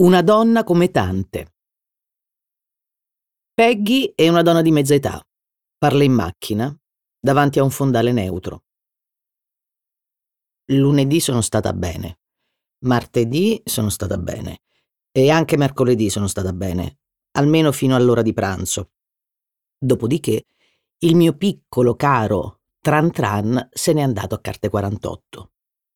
Una donna come tante. Peggy è una donna di mezza età. Parla in macchina, davanti a un fondale neutro. Lunedì sono stata bene, martedì sono stata bene e anche mercoledì sono stata bene, almeno fino all'ora di pranzo. Dopodiché il mio piccolo caro Tran Tran se n'è andato a carte 48.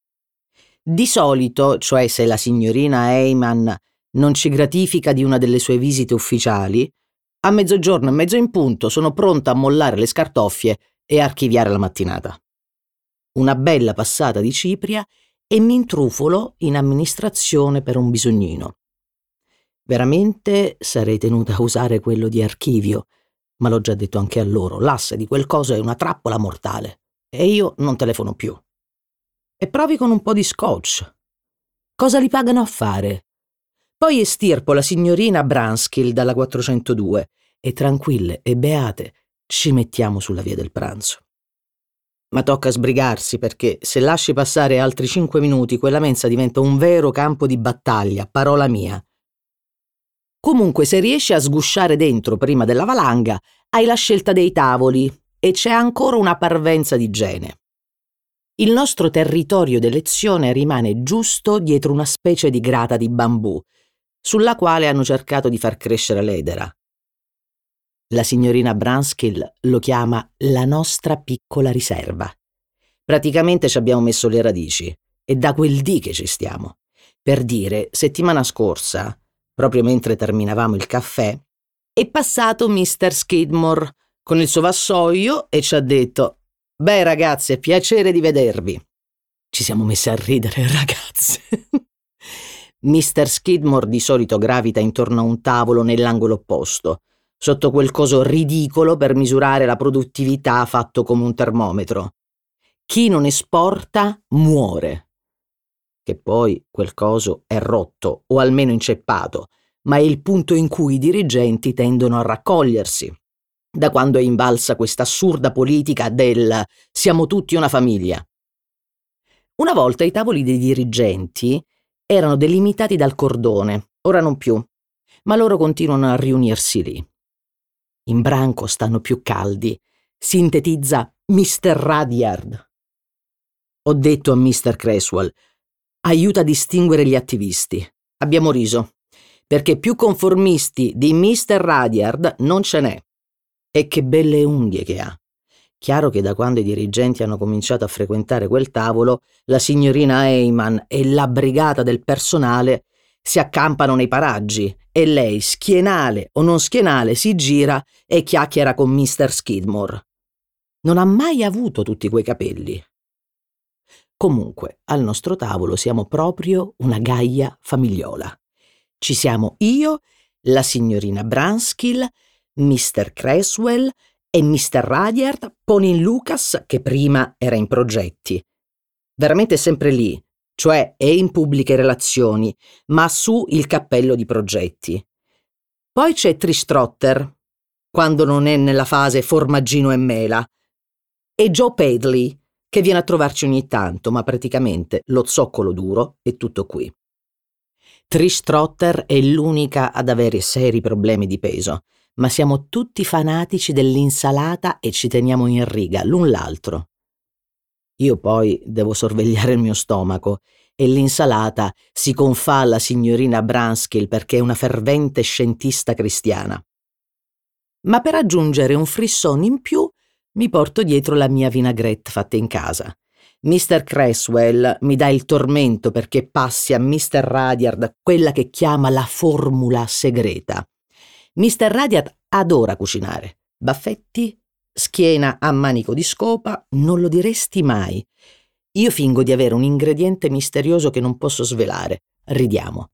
Di solito, cioè se la signorina Heyman non ci gratifica di una delle sue visite ufficiali, a mezzogiorno e mezzo in punto sono pronta a mollare le scartoffie e archiviare la mattinata. Una bella passata di cipria e mi intrufolo in amministrazione per un bisognino. Veramente sarei tenuta a usare quello di archivio, ma l'ho già detto anche a loro, l'asse di quel coso è una trappola mortale e io non telefono più. E provi con un po' di scotch. Cosa li pagano a fare? Poi estirpo la signorina Branskill dalla 402 e tranquille e beate ci mettiamo sulla via del pranzo. Ma tocca sbrigarsi perché se lasci passare altri 5 minuti quella mensa diventa un vero campo di battaglia, parola mia. Comunque se riesci a sgusciare dentro prima della valanga hai la scelta dei tavoli e c'è ancora una parvenza di igiene. Il nostro territorio d'elezione rimane giusto dietro una specie di grata di bambù, sulla quale hanno cercato di far crescere l'edera. La signorina Branskill lo chiama la nostra piccola riserva. Praticamente ci abbiamo messo le radici, e da quel dì che ci stiamo. Per dire, settimana scorsa, proprio mentre terminavamo il caffè, è passato Mr. Skidmore con il suo vassoio e ci ha detto: «Beh ragazze, piacere di vedervi». Ci siamo messe a ridere, ragazze. Mr. Skidmore di solito gravita intorno a un tavolo nell'angolo opposto, sotto quel coso ridicolo per misurare la produttività fatto come un termometro. Chi non esporta muore. Che poi quel coso è rotto o almeno inceppato, ma è il punto in cui i dirigenti tendono a raccogliersi, da quando è invalsa questa assurda politica del «siamo tutti una famiglia». Una volta i tavoli dei dirigenti erano delimitati dal cordone, ora non più, ma loro continuano a riunirsi lì. In branco stanno più caldi, sintetizza Mr. Rudyard. Ho detto a Mr. Creswell: aiuta a distinguere gli attivisti. Abbiamo riso, perché più conformisti di Mr. Rudyard non ce n'è. E che belle unghie che ha. Chiaro che da quando i dirigenti hanno cominciato a frequentare quel tavolo, la signorina Heyman e la brigata del personale si accampano nei paraggi e lei, schienale o non schienale, si gira e chiacchiera con Mr. Skidmore. Non ha mai avuto tutti quei capelli. Comunque, al nostro tavolo siamo proprio una gaia famigliola. Ci siamo io, la signorina Branskill, Mr. Creswell e Mr. Rudyard, Ponin Lucas, che prima era in progetti. Veramente sempre lì, cioè è in pubbliche relazioni, ma su il cappello di progetti. Poi c'è Trish Trotter, quando non è nella fase formaggino e mela, e Joe Padley, che viene a trovarci ogni tanto, ma praticamente lo zoccolo duro è tutto qui. Trish Trotter è l'unica ad avere seri problemi di peso, ma siamo tutti fanatici dell'insalata e ci teniamo in riga l'un l'altro. Io poi devo sorvegliare il mio stomaco e l'insalata si confà alla signorina Branskill perché è una fervente scientista cristiana. Ma per aggiungere un frisson in più mi porto dietro la mia vinaigrette fatta in casa. Mr. Creswell mi dà il tormento perché passi a Mr. Rudyard quella che chiama la formula segreta. Mr. Rudyard adora cucinare. Baffetti, schiena a manico di scopa, non lo diresti mai. Io fingo di avere un ingrediente misterioso che non posso svelare. Ridiamo.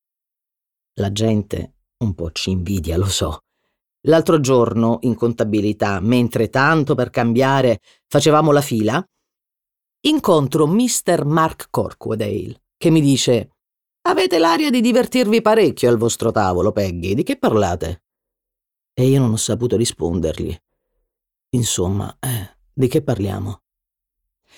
La gente un po' ci invidia, lo so. L'altro giorno, in contabilità, mentre tanto per cambiare facevamo la fila, incontro Mr. Mark Corkwadale, che mi dice: «Avete l'aria di divertirvi parecchio al vostro tavolo, Peggy, di che parlate?» E io non ho saputo rispondergli. Insomma, di che parliamo?